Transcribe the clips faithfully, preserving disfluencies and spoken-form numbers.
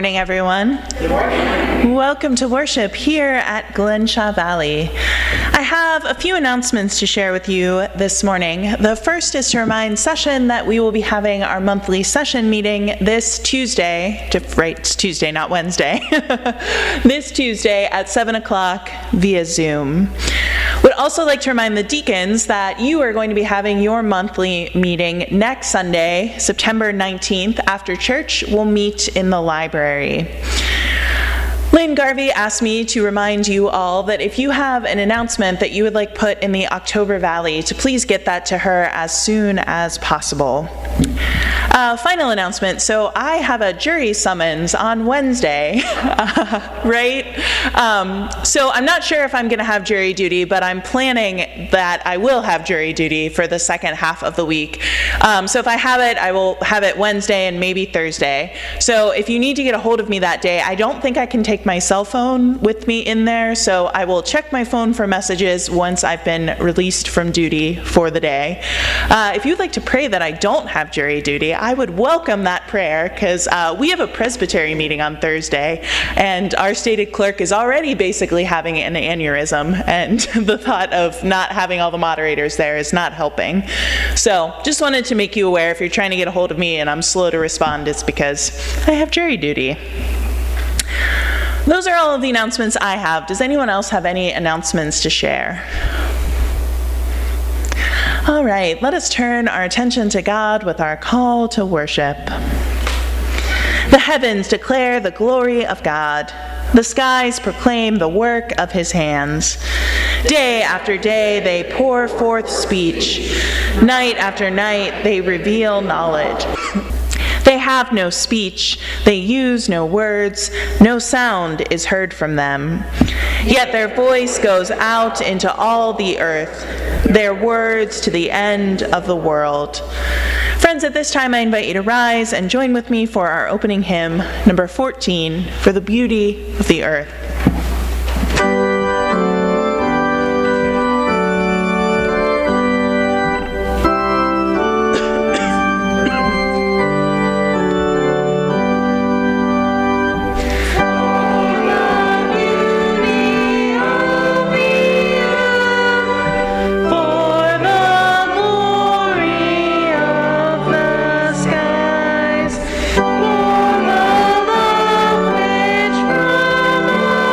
morning, everyone. Good morning. Welcome to worship here at Glenshaw Valley. I have a few announcements to share with you this morning. The first is to remind Session that we will be having our monthly session meeting this Tuesday, to, right, it's Tuesday, not Wednesday, this Tuesday at seven o'clock via Zoom. Would also like to remind the deacons that you are going to be having your monthly meeting next Sunday, September nineteenth, after church. We'll meet in the library. Lynn Garvey asked me to remind you all that if you have an announcement that you would like put in the October Valley, to please get that to her as soon as possible. Uh, final announcement. So I have a jury summons on Wednesday, uh, right? Um, so I'm not sure if I'm going to have jury duty, but I'm planning that I will have jury duty for the second half of the week. Um, so if I have it, I will have it Wednesday and maybe Thursday. So if you need to get a hold of me that day, I don't think I can take my cell phone with me in there, so I will check my phone for messages once I've been released from duty for the day. Uh, if you'd like to pray that I don't have jury duty, I would welcome that prayer, because uh, we have a presbytery meeting on Thursday, and our stated clerk is already basically having an aneurysm, and the thought of not having all the moderators there is not helping. So just wanted to make you aware, if you're trying to get a hold of me and I'm slow to respond, it's because I have jury duty. Those are all of the announcements I have. Does anyone else have any announcements to share? All right, let us turn our attention to God with our call to worship. The heavens declare the glory of God. The skies proclaim the work of his hands. Day after day they pour forth speech. Night after night they reveal knowledge. They have no speech, they use no words, no sound is heard from them. Yet their voice goes out into all the earth, their words to the end of the world. Friends, at this time I invite you to rise and join with me for our opening hymn, number fourteen, For the Beauty of the Earth. Lord, the love which from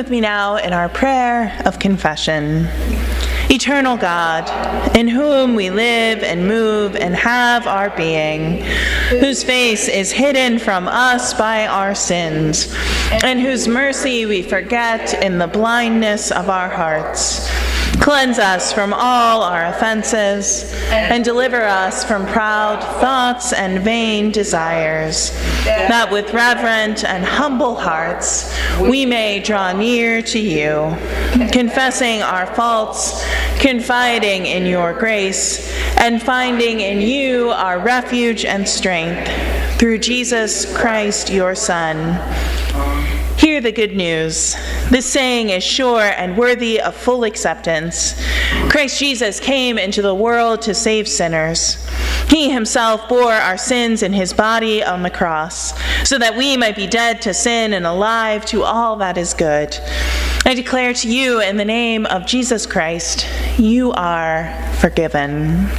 with me now in our prayer of confession. Eternal God, in whom we live and move and have our being, whose face is hidden from us by our sins, and whose mercy we forget in the blindness of our hearts. Cleanse us from all our offenses, and deliver us from proud thoughts and vain desires, that with reverent and humble hearts we may draw near to you, confessing our faults, confiding in your grace, and finding in you our refuge and strength, through Jesus Christ, your Son. Hear the good news. This saying is sure and worthy of full acceptance. Christ Jesus came into the world to save sinners. He himself bore our sins in his body on the cross, so that we might be dead to sin and alive to all that is good. I declare to you in the name of Jesus Christ, you are forgiven.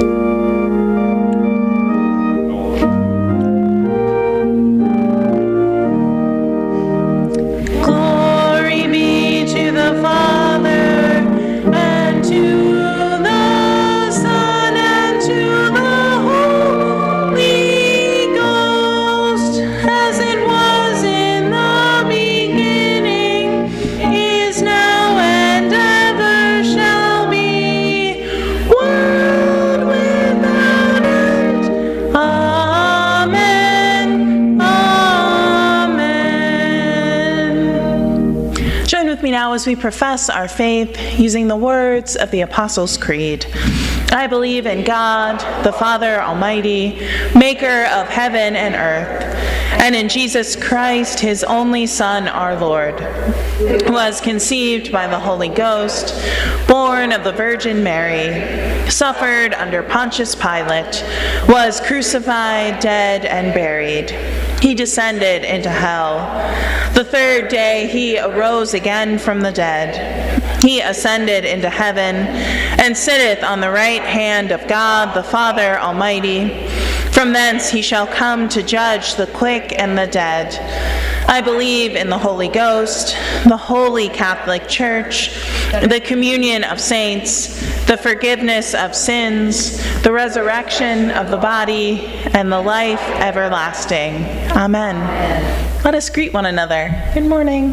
Now, as we profess our faith using the words of the Apostles' Creed, I believe in God, the Father Almighty, maker of heaven and earth, and in Jesus Christ, his only Son, our Lord, who was conceived by the Holy Ghost, born of the Virgin Mary, suffered under Pontius Pilate, was crucified, dead, and buried. He descended into hell. The third day he arose again from the dead. He ascended into heaven and sitteth on the right hand of God the Father Almighty. From thence he shall come to judge the quick and the dead. I believe in the Holy Ghost, the Holy Catholic Church, the communion of saints, the forgiveness of sins, the resurrection of the body, and the life everlasting. Amen. Let us greet one another. Good morning.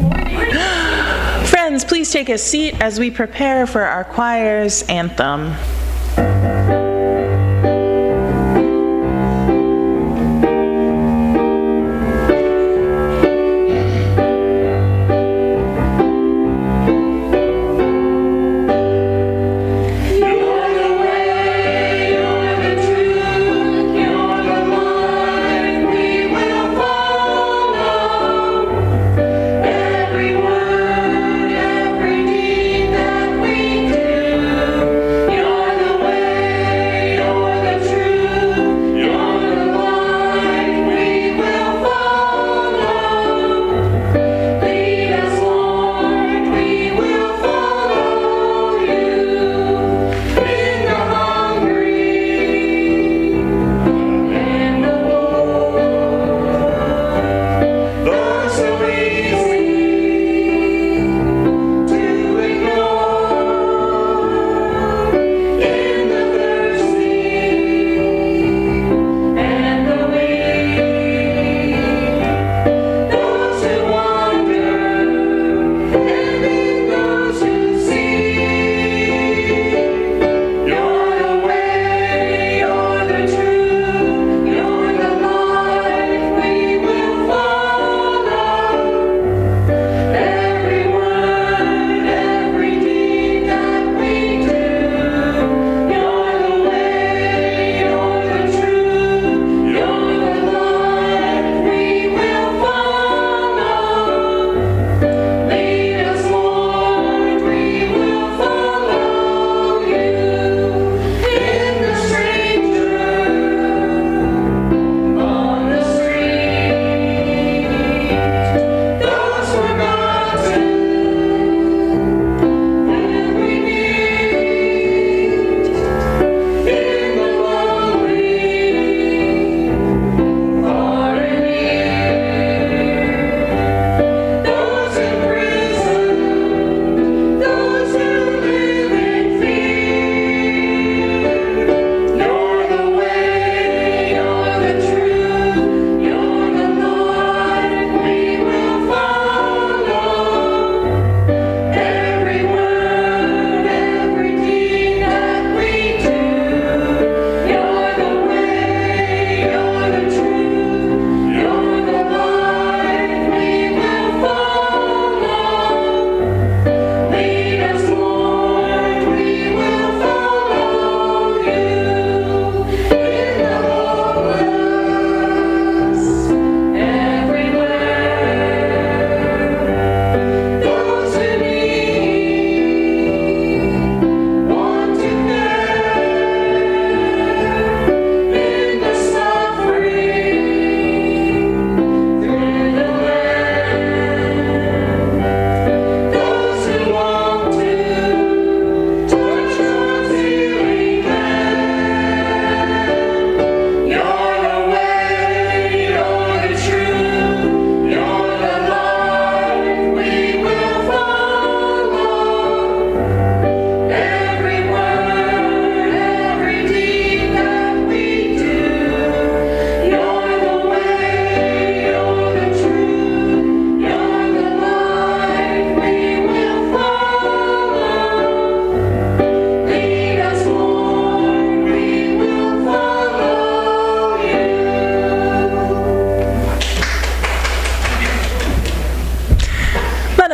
Friends, please take a seat as we prepare for our choir's anthem. Every word, every deed that we do, you're the way.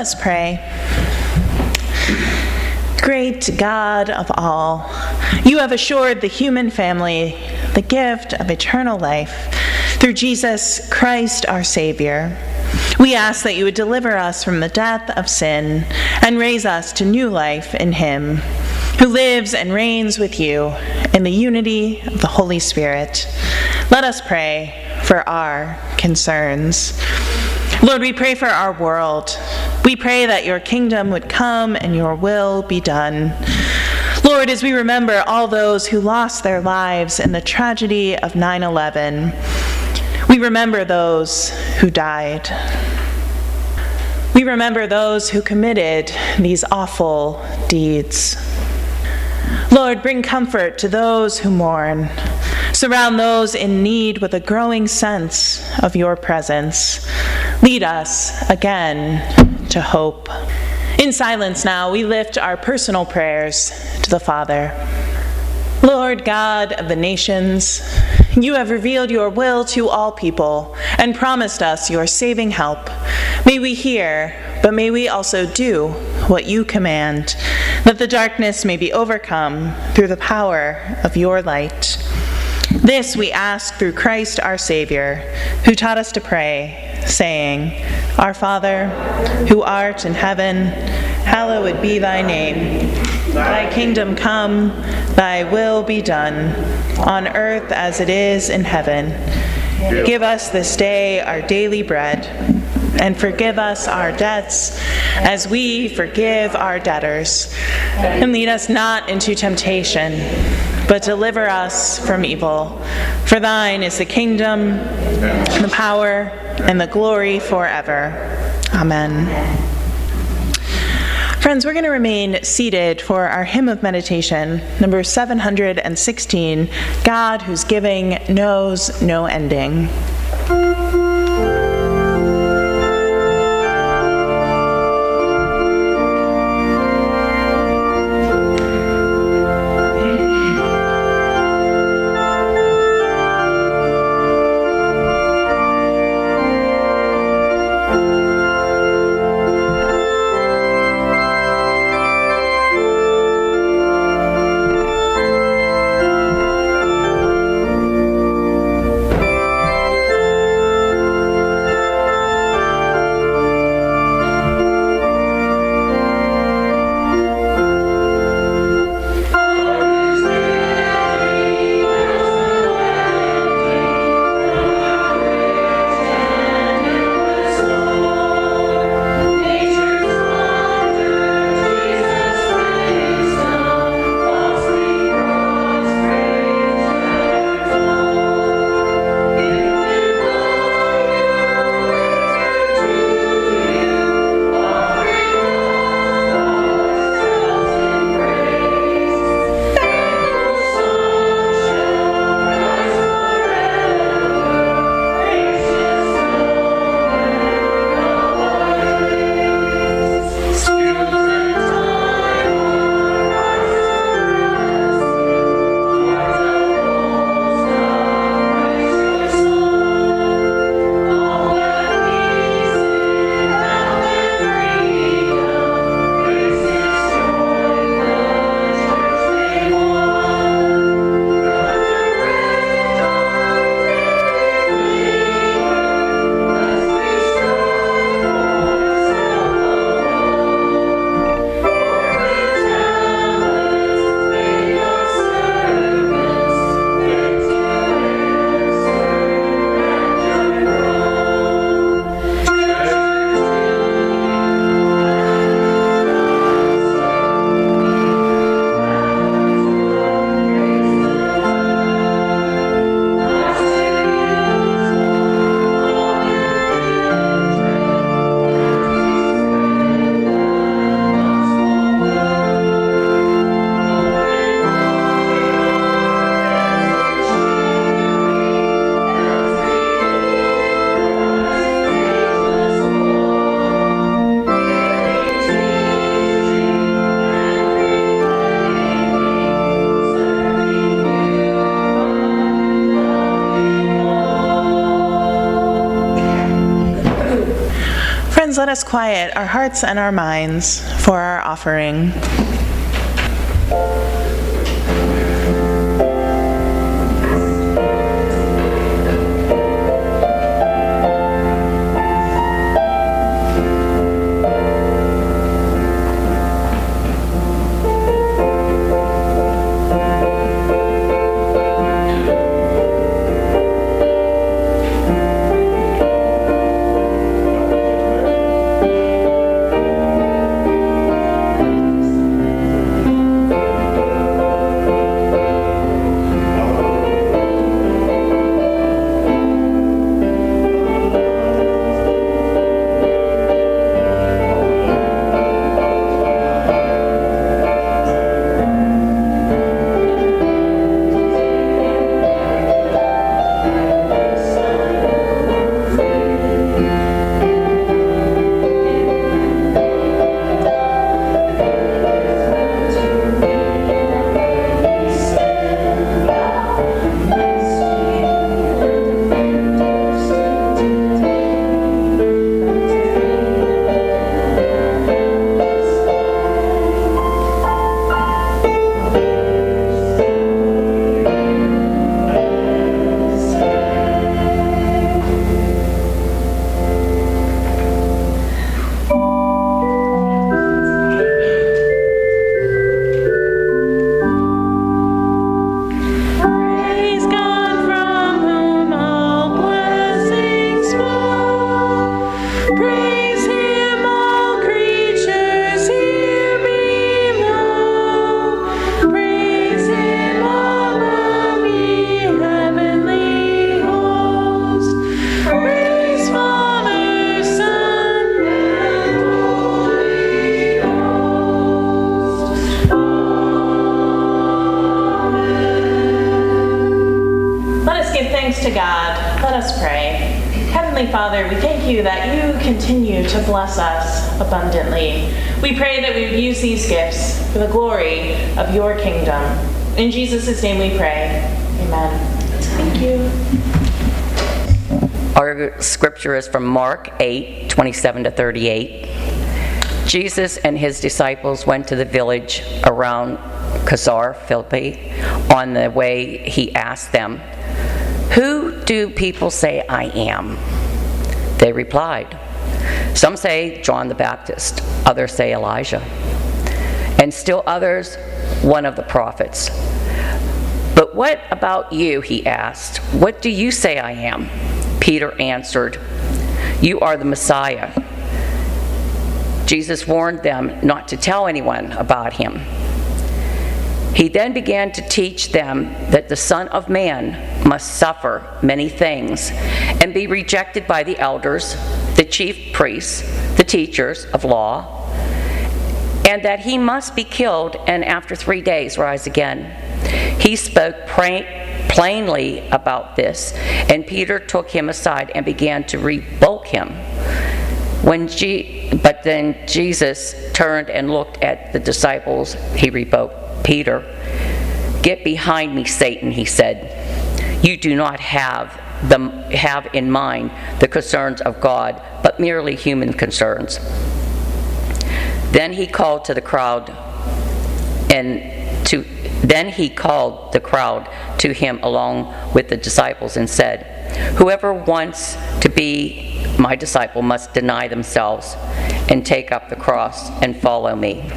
us pray. Great God of all, you have assured the human family the gift of eternal life through Jesus Christ our Savior. We ask that you would deliver us from the death of sin and raise us to new life in him, who lives and reigns with you in the unity of the Holy Spirit. Let us pray for our concerns. Lord, we pray for our world. We pray that your kingdom would come and your will be done. Lord, as we remember all those who lost their lives in the tragedy of nine eleven, we remember those who died. We remember those who committed these awful deeds. Lord, bring comfort to those who mourn. Surround those in need with a growing sense of your presence. Lead us again to hope. In silence now, we lift our personal prayers to the Father. Lord God of the nations, you have revealed your will to all people and promised us your saving help. May we hear, but may we also do what you command, that the darkness may be overcome through the power of your light. This we ask through Christ our Savior, who taught us to pray, saying, Our Father, who art in heaven, hallowed be thy name. Thy kingdom come, thy will be done, on earth as it is in heaven. Give us this day our daily bread, and forgive us our debts as we forgive our debtors. And lead us not into temptation, but deliver us from evil. For thine is the kingdom, the power, and the glory forever. Amen. Friends, we're going to remain seated for our hymn of meditation, number seven hundred sixteen, God whose giving knows no ending. Please let us quiet our hearts and our minds for our offering. To God, let us pray. Heavenly Father, we thank you that you continue to bless us abundantly. We pray that we would use these gifts for the glory of your kingdom. In Jesus' name we pray. Amen. Thank you. Our scripture is from Mark eight, twenty-seven to thirty-eight. Jesus and his disciples went to the village around Caesarea Philippi. On the way, he asked them, "Who do people say I am?" They replied, "Some say John the Baptist, others say Elijah, and still others one of the prophets. But what about you?" he asked. "What do you say I am?" Peter answered, "You are the Messiah." Jesus warned them not to tell anyone about him. He then began to teach them that the Son of Man must suffer many things and be rejected by the elders, the chief priests, the teachers of law, and that he must be killed and after three days rise again. He spoke plainly about this, and Peter took him aside and began to rebuke him. When G- but then Jesus turned and looked at the disciples. He rebuked Peter. "Get behind me, Satan," he said. "You do not have the, have in mind the concerns of God, but merely human concerns." Then he called to the crowd and to then he called the crowd to him along with the disciples and said, "Whoever wants to be my disciple must deny themselves and take up the cross and follow me.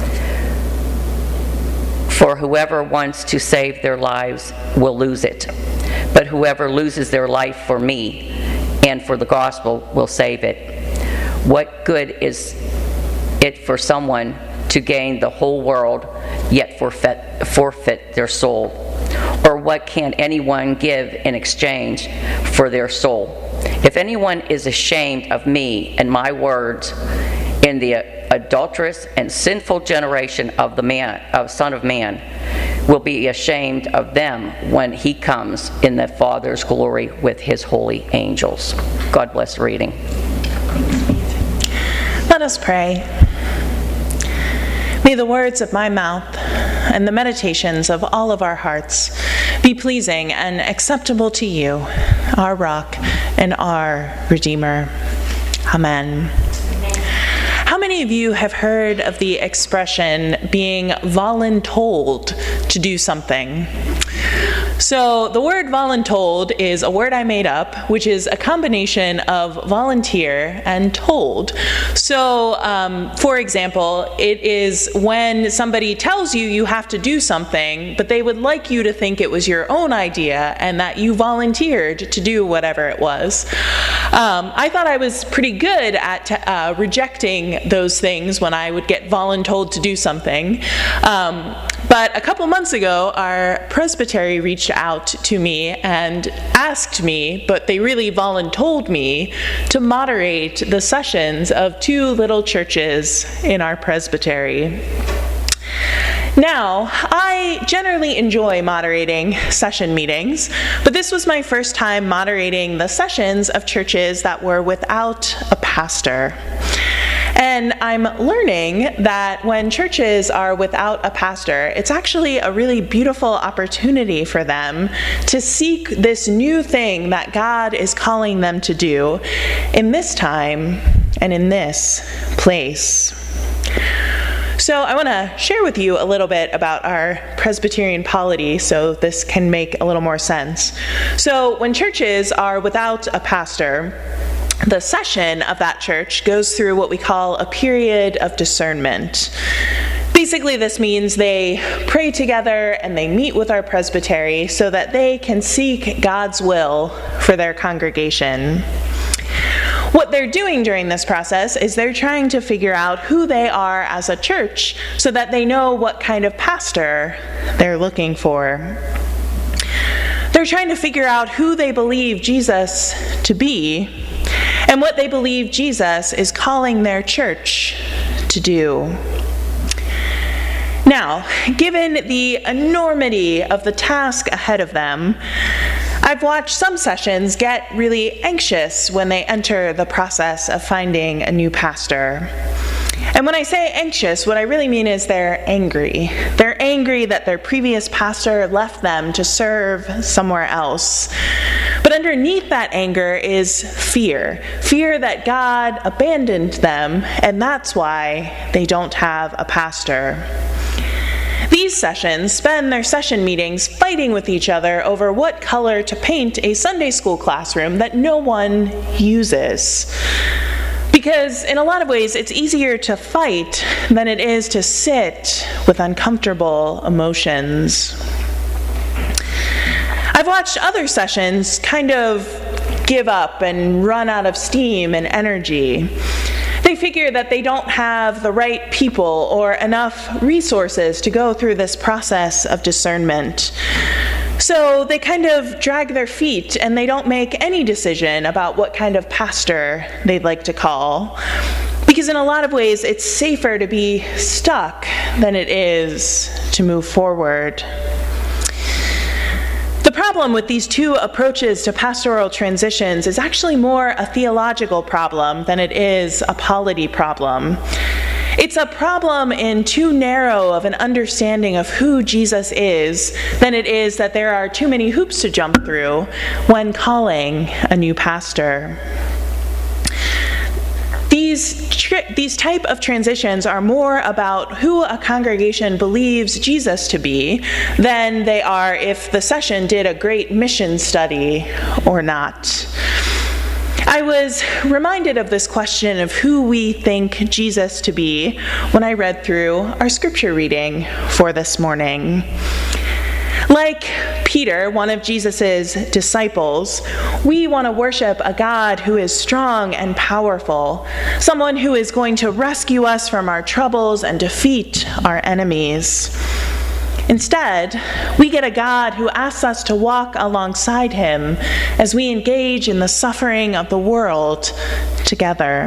For whoever wants to save their lives will lose it, but whoever loses their life for me and for the gospel will save it. What good is it for someone to gain the whole world yet forfeit, forfeit their soul? Or what can anyone give in exchange for their soul? If anyone is ashamed of me and my words in the adulterous and sinful generation of the man of Son of Man, will be ashamed of them when he comes in the Father's glory with his holy angels." God bless the reading. Let us pray. May the words of my mouth and the meditations of all of our hearts be pleasing and acceptable to you, our rock and our Redeemer. Amen. many of you have heard of the expression being voluntold to do something? So the word voluntold is a word I made up, which is a combination of volunteer and told. So, um, for example, it is when somebody tells you you have to do something, but they would like you to think it was your own idea and that you volunteered to do whatever it was. Um, I thought I was pretty good at uh, rejecting those things when I would get voluntold to do something. Um, but a couple months ago, our presbytery reached out to me and asked me, but they really voluntold me, to moderate the sessions of two little churches in our presbytery. Now, I generally enjoy moderating session meetings, but this was my first time moderating the sessions of churches that were without a pastor. And I'm learning that when churches are without a pastor, it's actually a really beautiful opportunity for them to seek this new thing that God is calling them to do in this time and in this place. So I want to share with you a little bit about our Presbyterian polity so this can make a little more sense. So when churches are without a pastor, the session of that church goes through what we call a period of discernment. Basically, this means they pray together and they meet with our presbytery so that they can seek God's will for their congregation. What they're doing during this process is they're trying to figure out who they are as a church so that they know what kind of pastor they're looking for. They're trying to figure out who they believe Jesus to be and what they believe Jesus is calling their church to do. Now, given the enormity of the task ahead of them, I've watched some sessions get really anxious when they enter the process of finding a new pastor. And when I say anxious, what I really mean is they're angry. They're angry that their previous pastor left them to serve somewhere else. But underneath that anger is fear. Fear that God abandoned them, and that's why they don't have a pastor. These sessions spend their session meetings fighting with each other over what color to paint a Sunday school classroom that no one uses. Because in a lot of ways, it's easier to fight than it is to sit with uncomfortable emotions. I've watched other sessions kind of give up and run out of steam and energy. They figure that they don't have the right people or enough resources to go through this process of discernment. So they kind of drag their feet and they don't make any decision about what kind of pastor they'd like to call. Because in a lot of ways, it's safer to be stuck than it is to move forward. The problem with these two approaches to pastoral transitions is actually more a theological problem than it is a polity problem. It's a problem in too narrow of an understanding of who Jesus is than it is that there are too many hoops to jump through when calling a new pastor. These, tri- these type of transitions are more about who a congregation believes Jesus to be than they are if the session did a great mission study or not. I was reminded of this question of who we think Jesus to be when I read through our scripture reading for this morning. Like Peter, one of Jesus' disciples, we want to worship a God who is strong and powerful, someone who is going to rescue us from our troubles and defeat our enemies. Instead, we get a God who asks us to walk alongside him as we engage in the suffering of the world together.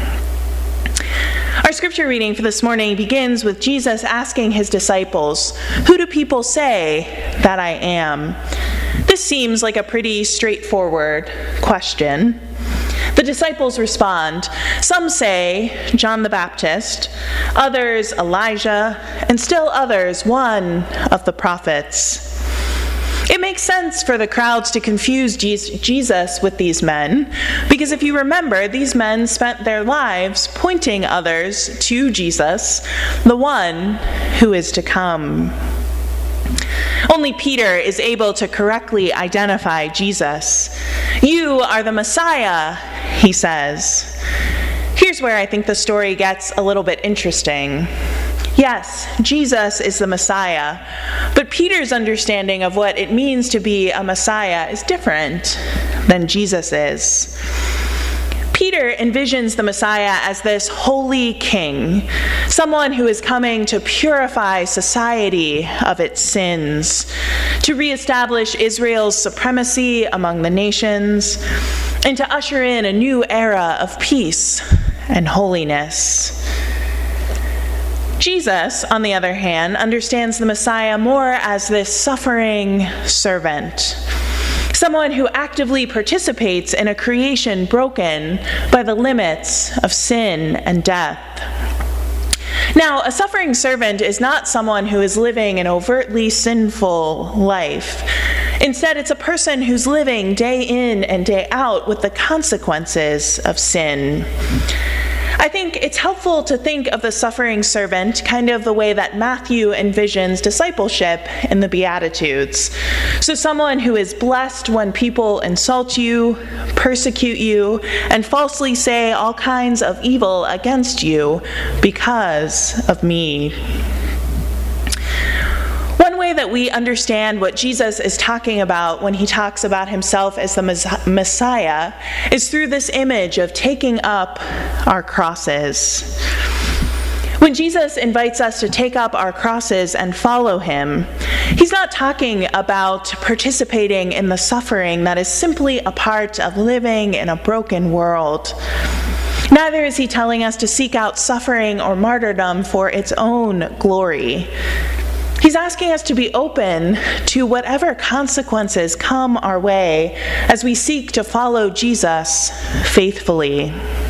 Our scripture reading for this morning begins with Jesus asking his disciples, "Who do people say that I am?" This seems like a pretty straightforward question. The disciples respond. Some say John the Baptist, others Elijah, and still others one of the prophets. It makes makes sense for the crowds to confuse Jesus with these men, because if you remember, these men spent their lives pointing others to Jesus, the one who is to come. Only Peter is able to correctly identify Jesus. "You are the Messiah," he says. Here's where I think the story gets a little bit interesting. Yes, Jesus is the Messiah, but Peter's understanding of what it means to be a Messiah is different than Jesus is. Peter envisions the Messiah as this holy king, someone who is coming to purify society of its sins, to reestablish Israel's supremacy among the nations, and to usher in a new era of peace and holiness. Jesus, on the other hand, understands the Messiah more as this suffering servant, someone who actively participates in a creation broken by the limits of sin and death. Now, a suffering servant is not someone who is living an overtly sinful life. Instead, it's a person who's living day in and day out with the consequences of sin. I think it's helpful to think of the suffering servant kind of the way that Matthew envisions discipleship in the Beatitudes. So someone who is blessed when people insult you, persecute you, and falsely say all kinds of evil against you because of me. One way that we understand what Jesus is talking about when he talks about himself as the Messiah is through this image of taking up our crosses. When Jesus invites us to take up our crosses and follow him, he's not talking about participating in the suffering that is simply a part of living in a broken world. Neither is he telling us to seek out suffering or martyrdom for its own glory. He's asking us to be open to whatever consequences come our way as we seek to follow Jesus faithfully.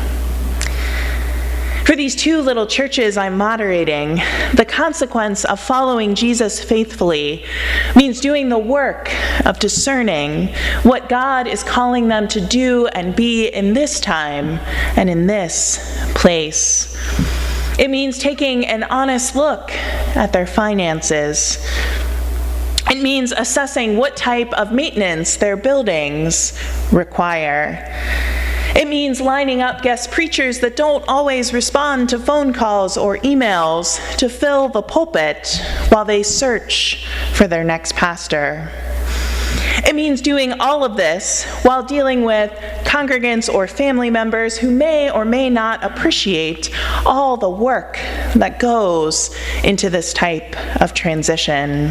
For these two little churches I'm moderating, the consequence of following Jesus faithfully means doing the work of discerning what God is calling them to do and be in this time and in this place. It means taking an honest look at their finances. It means assessing what type of maintenance their buildings require. It means lining up guest preachers that don't always respond to phone calls or emails to fill the pulpit while they search for their next pastor. It means doing all of this while dealing with congregants or family members who may or may not appreciate all the work that goes into this type of transition.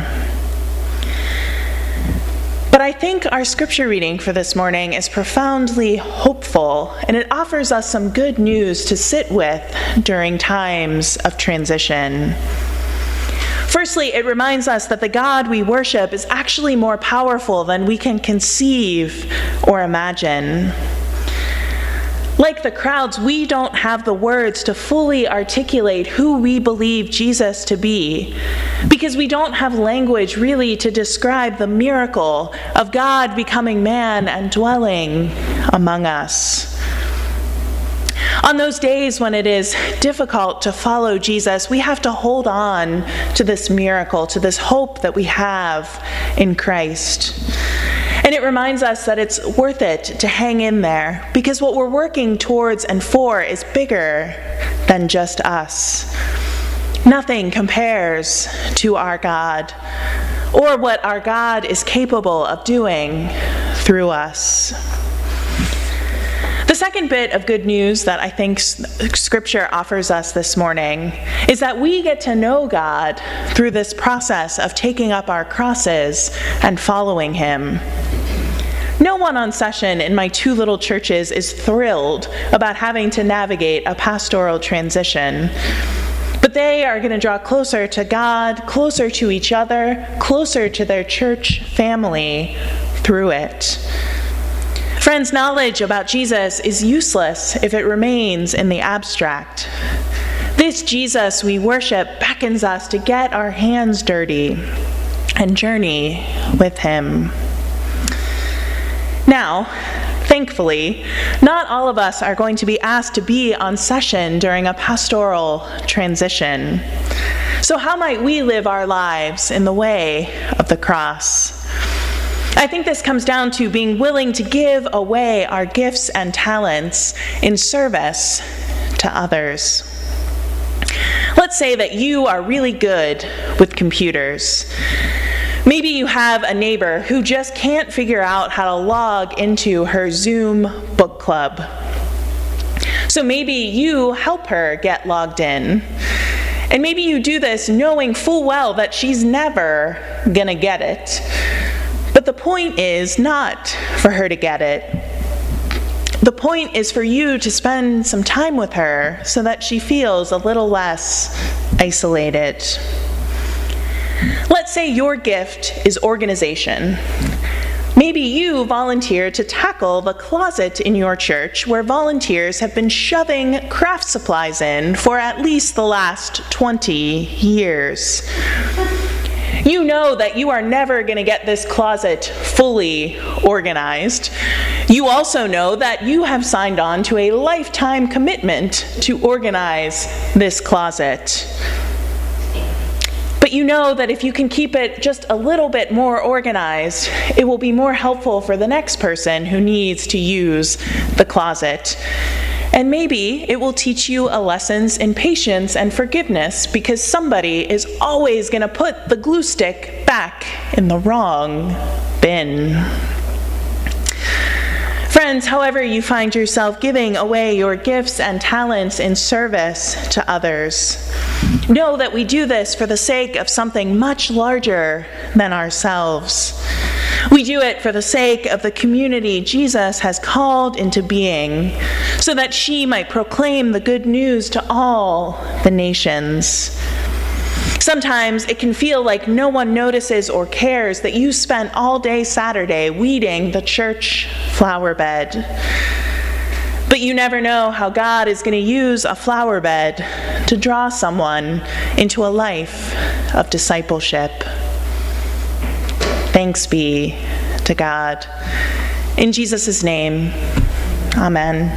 But I think our scripture reading for this morning is profoundly hopeful, and it offers us some good news to sit with during times of transition. Firstly, it reminds us that the God we worship is actually more powerful than we can conceive or imagine. Like the crowds, we don't have the words to fully articulate who we believe Jesus to be, because we don't have language really to describe the miracle of God becoming man and dwelling among us. On those days when it is difficult to follow Jesus, we have to hold on to this miracle, to this hope that we have in Christ. And it reminds us that it's worth it to hang in there, because what we're working towards and for is bigger than just us. Nothing compares to our God, or what our God is capable of doing through us. The second bit of good news that I think Scripture offers us this morning is that we get to know God through this process of taking up our crosses and following him. No one on session in my two little churches is thrilled about having to navigate a pastoral transition, but they are going to draw closer to God, closer to each other, closer to their church family through it. Friends, knowledge about Jesus is useless if it remains in the abstract. This Jesus we worship beckons us to get our hands dirty and journey with him. Now, thankfully, not all of us are going to be asked to be on session during a pastoral transition. So how might we live our lives in the way of the cross? I think this comes down to being willing to give away our gifts and talents in service to others. Let's say that you are really good with computers. Maybe you have a neighbor who just can't figure out how to log into her Zoom book club. So maybe you help her get logged in. And maybe you do this knowing full well that she's never gonna get it. But the point is not for her to get it. The point is for you to spend some time with her so that she feels a little less isolated. Let's say your gift is organization. Maybe you volunteer to tackle the closet in your church where volunteers have been shoving craft supplies in for at least the last twenty years. You know that you are never going to get this closet fully organized. You also know that you have signed on to a lifetime commitment to organize this closet. But you know that if you can keep it just a little bit more organized, it will be more helpful for the next person who needs to use the closet. And maybe it will teach you a lessons in patience and forgiveness because somebody is always going to put the glue stick back in the wrong bin. Friends, however you find yourself giving away your gifts and talents in service to others, know that we do this for the sake of something much larger than ourselves. We do it for the sake of the community Jesus has called into being, so that she might proclaim the good news to all the nations. Sometimes it can feel like no one notices or cares that you spent all day Saturday weeding the church flower bed. But you never know how God is going to use a flower bed to draw someone into a life of discipleship. Thanks be to God. In Jesus' name, amen.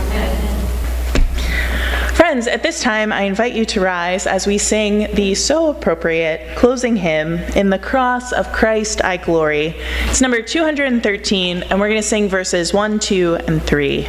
Friends, at this time, I invite you to rise as we sing the so appropriate closing hymn, In the Cross of Christ I Glory. It's number two hundred thirteen, and we're going to sing verses one, two, and three.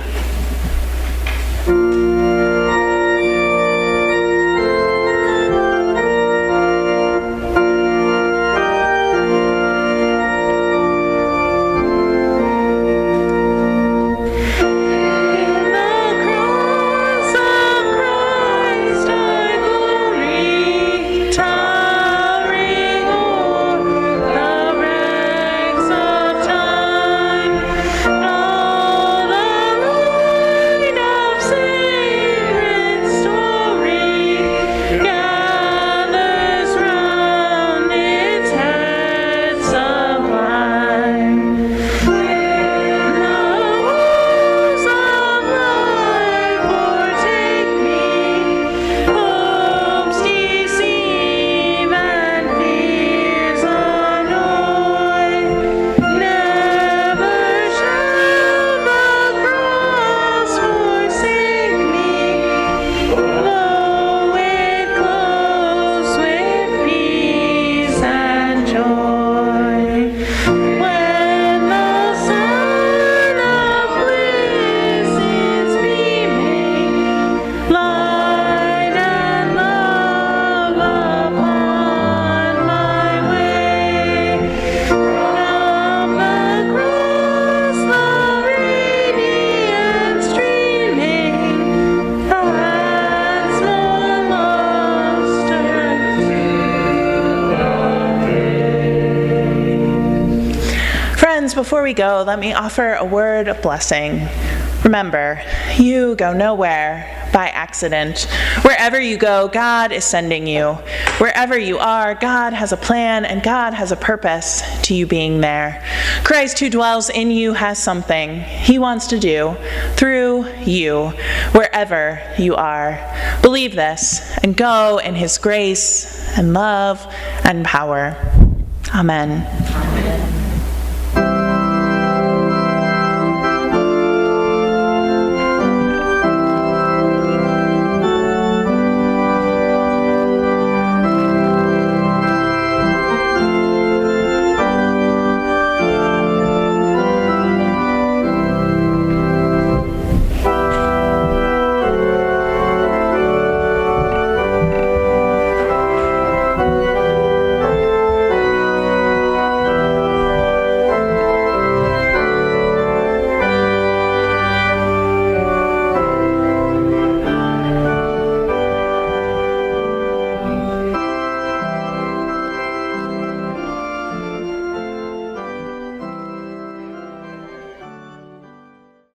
Before we go, let me offer a word of blessing. Remember, you go nowhere by accident. Wherever you go, God is sending you. Wherever you are, God has a plan and God has a purpose to you being there. Christ who dwells in you has something he wants to do through you, wherever you are. Believe this and go in his grace and love and power. Amen. Amen.